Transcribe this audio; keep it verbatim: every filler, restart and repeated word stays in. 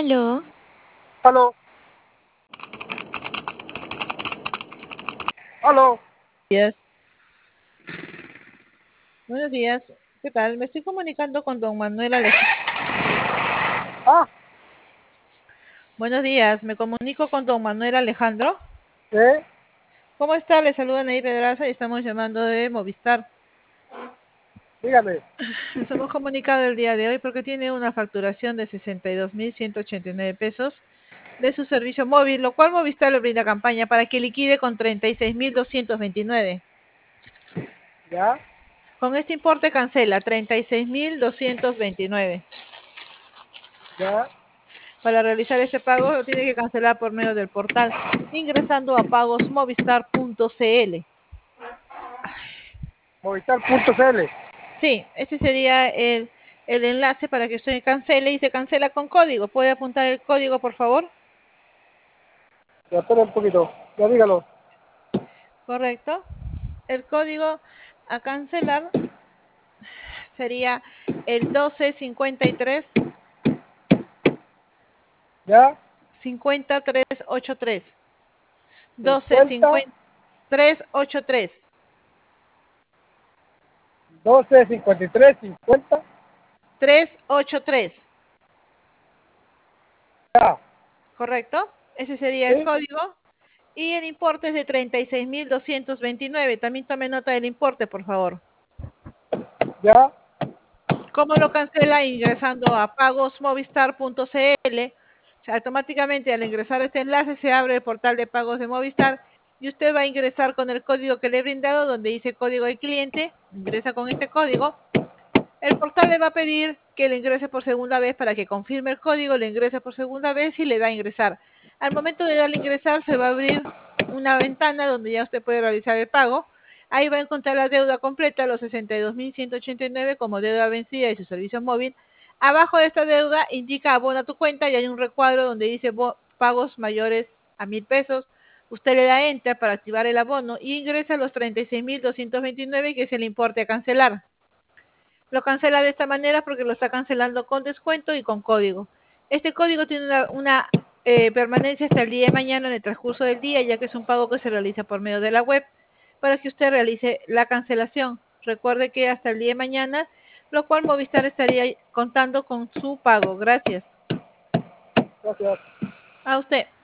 Aló, Aló, aló. Días. Buenos días. ¿Qué tal? Me estoy comunicando con don Manuel Alejandro. Ah, Buenos días. Me comunico con don Manuel Alejandro. ¿qué? ¿Cómo está? Le saluda Ney Pedraza y estamos llamando de Movistar. Dígame. Nos hemos comunicado el día de hoy porque tiene una facturación de sesenta y dos mil ciento ochenta y nueve pesos de su servicio móvil, lo cual Movistar le brinda campaña para que liquide con treinta y seis mil doscientos veintinueve. ¿Ya? Con este importe cancela treinta y seis mil doscientos veintinueve. ¿Ya? Para realizar este pago lo tiene que cancelar por medio del portal ingresando a pagosmovistar punto cl. Movistar.cl. Sí, este sería el, el enlace para que usted cancele y se cancela con código. ¿Puede apuntar el código, por favor? Ya, espera un poquito. Ya dígalo. Correcto. El código a cancelar sería el doce cincuenta y tres ¿Ya? cincuenta trescientos ochenta y tres. doce cincuenta, cincuenta trescientos ochenta y tres. doce, cincuenta y tres, cincuenta. trescientos ochenta y tres. Ya. ¿Correcto? Ese sería el ¿Sí? código. Y el importe es de treinta y seis mil doscientos veintinueve. También tome nota del importe, por favor. ¿Ya? ¿Cómo lo cancela? Ingresando a pagosmovistar punto cl. O sea, automáticamente al ingresar a este enlace se abre el portal de pagos de Movistar y usted va a ingresar con el código que le he brindado donde dice código de cliente. Ingresa con este código. El portal le va a pedir que le ingrese por segunda vez para que confirme el código, le ingrese por segunda vez y le da a ingresar. Al momento de darle a ingresar se va a abrir una ventana donde ya usted puede realizar el pago. Ahí va a encontrar la deuda completa, los sesenta y dos mil ciento ochenta y nueve como deuda vencida y su servicio móvil. Abajo de esta deuda indica abona tu cuenta y hay un recuadro donde dice pagos mayores a mil pesos. Usted le da enter para activar el abono y ingresa los treinta y seis mil doscientos veintinueve que es el importe a cancelar. Lo cancela de esta manera porque lo está cancelando con descuento y con código. Este código tiene una, una eh, permanencia hasta el día de mañana en el transcurso del día, ya que es un pago que se realiza por medio de la web, para que usted realice la cancelación. Recuerde que hasta el día de mañana, lo cual Movistar estaría contando con su pago. Gracias. Gracias. A usted.